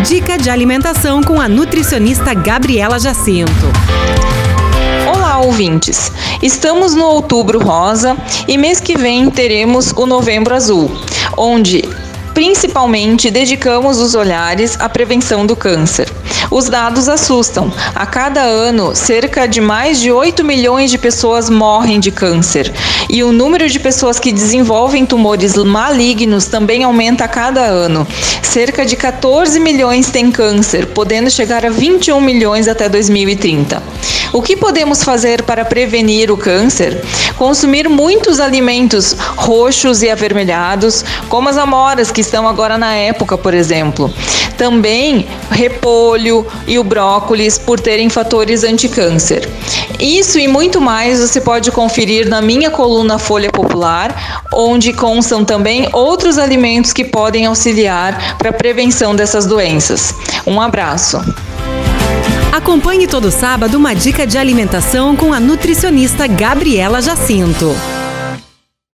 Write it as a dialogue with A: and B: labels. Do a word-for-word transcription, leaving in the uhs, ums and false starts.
A: Dica de alimentação com a nutricionista Gabriela Jacinto.
B: Olá, ouvintes! Estamos no Outubro Rosa e mês que vem teremos o Novembro Azul, onde principalmente dedicamos os olhares à prevenção do câncer. Os dados assustam. A cada ano, cerca de mais de oito milhões de pessoas morrem de câncer. E o número de pessoas que desenvolvem tumores malignos também aumenta a cada ano. Cerca de quatorze milhões têm câncer, podendo chegar a vinte e um milhões até dois mil e trinta. O que podemos fazer para prevenir o câncer? Consumir muitos alimentos roxos e avermelhados, como as amoras que estão agora na época, por exemplo. Também repolho e o brócolis, por terem fatores anticâncer. Isso e muito mais você pode conferir na minha coluna Folha Popular, onde constam também outros alimentos que podem auxiliar para a prevenção dessas doenças. Um abraço!
A: Acompanhe todo sábado uma dica de alimentação com a nutricionista Gabriela Jacinto.